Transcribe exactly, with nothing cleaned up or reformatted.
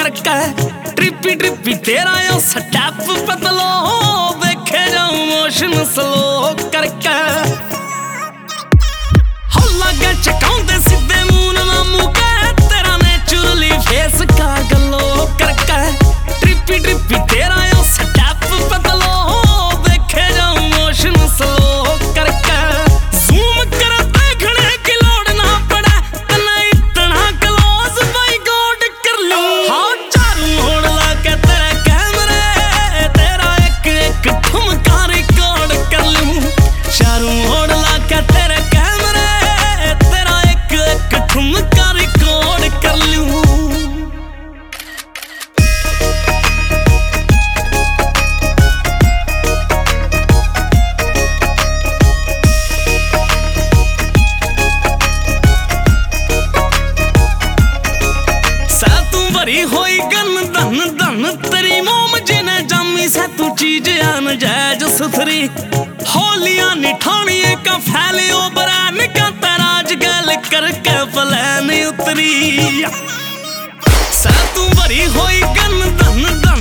करके trippy trippy तेरा यो step बदलो देखे जाऊं मोशन स्लो करके हो लगे चकाउंदे सीधे मून मामू के तेरा नेचुरली फेस का गलो करके ट्रिपी ट्रिपी तेरा यो स्टेप बदलो देखे जाऊं मोशन स्लो करके जूम कर देखने की लोड़ ना पड़े तना इतना क्लोज बाई गॉड कर लूं हाँ चारों होड़ लाके तेरे कैमरे तेरा एक एक ठुमका रिकॉर्ड कर लूं चारों होड़ लाके तेरे कैमरे तेरा एक एक ठुमका रिकॉर्ड कर लूं। भरी होई गन धन धन तेरी मोम जिने जामी से तू चीज आन जायज सुथरी होलियां निठानिए का फैलियो बरान का तराज गल करके फलैन उतरी सा तू भरी होई गन धन धन